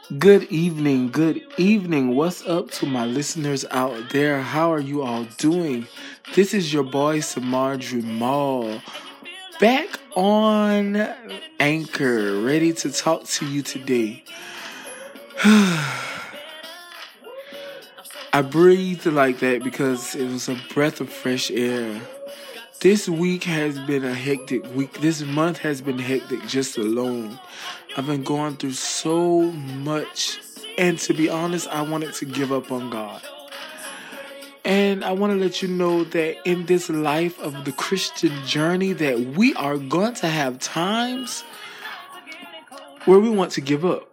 Good evening, good evening. What's up to my listeners out there? How are you all doing? This is your boy Samar Jamal, back on Anchor, ready to talk to you today. I breathed like that because it was a breath of fresh air. This week has been a hectic week. This month has been hectic just alone. I've been going through so much. And to be honest, I wanted to give up on God. And I want to let you know that in this life of the Christian journey that we are going to have times where we want to give up.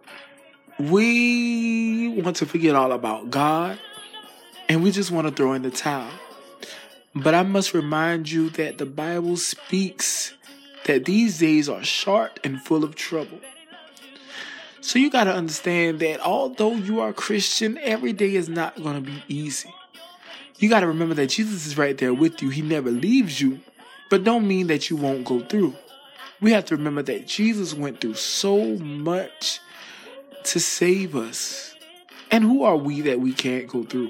We want to forget all about God. And we just want to throw in the towel. But I must remind you that the Bible speaks that these days are short and full of trouble. So you got to understand that although you are Christian, every day is not going to be easy. You got to remember that Jesus is right there with you. He never leaves you, but don't mean that you won't go through. We have to remember that Jesus went through so much to save us. And who are we that we can't go through?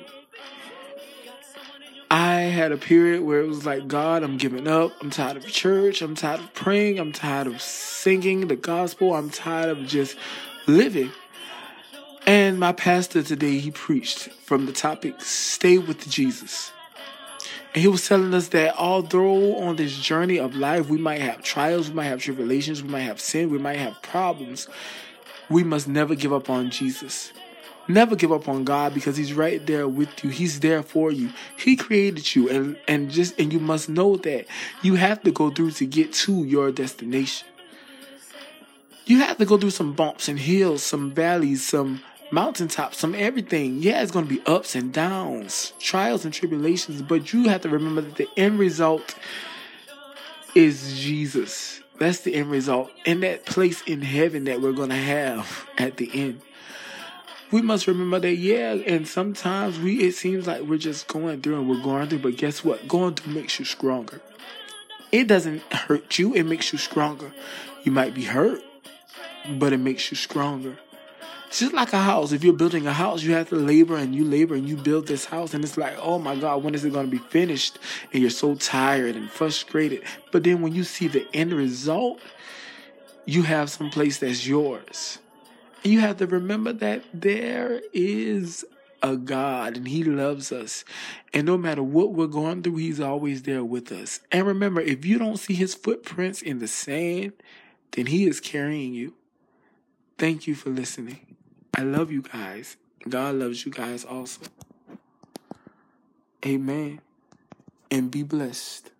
I had a period where it was like, God, I'm giving up. I'm tired of church. I'm tired of praying. I'm tired of singing the gospel. I'm tired of just living. And my pastor today, he preached from the topic, stay with Jesus. And he was telling us that although on this journey of life, we might have trials, we might have tribulations, we might have sin, we might have problems, we must never give up on Jesus. Never give up on God because He's right there with you. He's there for you. He created you and you must know that you have to go through to get to your destination. You have to go through some bumps and hills, some valleys, some mountaintops, some everything. Yeah, it's going to be ups and downs, trials and tribulations, but you have to remember that the end result is Jesus. That's the end result. And that place in heaven that we're going to have at the end. We must remember that, and sometimes it seems like we're just going through, but guess what? Going through makes you stronger. It doesn't hurt you, it makes you stronger. You might be hurt, but it makes you stronger. It's just like a house. If you're building a house, you have to labor and you build this house, and it's like, oh my God, when is it going to be finished? And you're so tired and frustrated. But then when you see the end result, you have some place that's yours. You have to remember that there is a God and He loves us. And no matter what we're going through, He's always there with us. And remember, if you don't see His footprints in the sand, then He is carrying you. Thank you for listening. I love you guys. God loves you guys also. Amen. And be blessed.